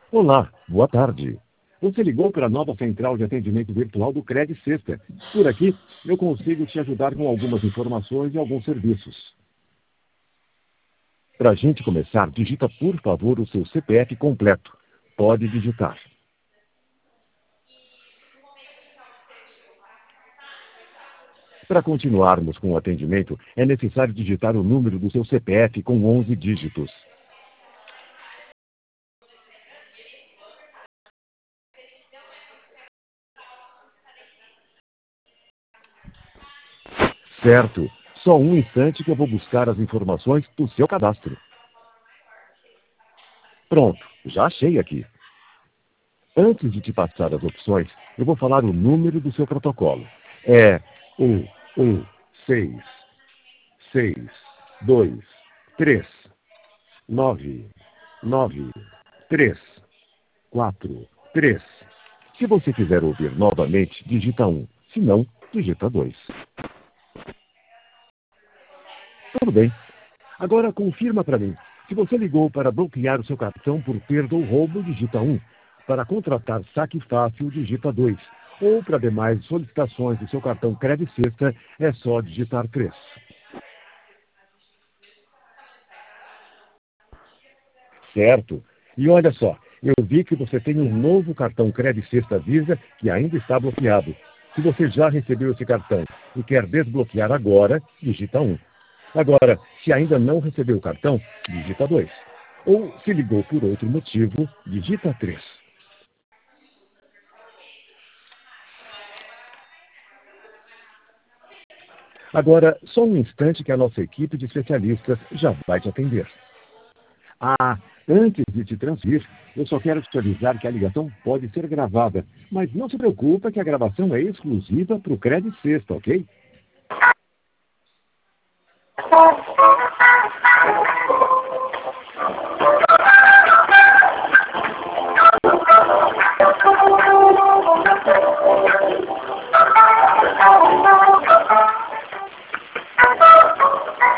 Olá, boa tarde. Você ligou para a nova central de atendimento virtual do Cred Sexta. Por aqui, eu consigo te ajudar com algumas informações e alguns serviços. Para a gente começar, digita por favor o seu CPF completo. Pode digitar. Para continuarmos com o atendimento, é necessário digitar o número do seu CPF com 11 dígitos. Certo. Só um instante que eu vou buscar as informações do seu cadastro. Pronto, já achei aqui. Antes de te passar as opções, eu vou falar o número do seu protocolo. É 1, 6, 2, 3, 9, 9, 3, 4, 3. Se você quiser ouvir novamente, digita 1. Se não, digita 2. Tudo bem. Agora confirma para mim. Se você ligou para bloquear o seu cartão por perda ou roubo, digita 1. Para contratar saque fácil, digita 2. Ou para demais solicitações do seu cartão Cred Sexta, é só digitar 3. Certo. E olha só, eu vi que você tem um novo cartão Cred Sexta Visa que ainda está bloqueado. Se você já recebeu esse cartão e quer desbloquear agora, digita 1. Agora, se ainda não recebeu o cartão, digita 2. Ou, se ligou por outro motivo, digita 3. Agora, só um instante que a nossa equipe de especialistas já vai te atender. Ah, antes de te transferir, eu só quero te avisar que a ligação pode ser gravada, mas não se preocupa que a gravação é exclusiva para o Cred Sexta, ok?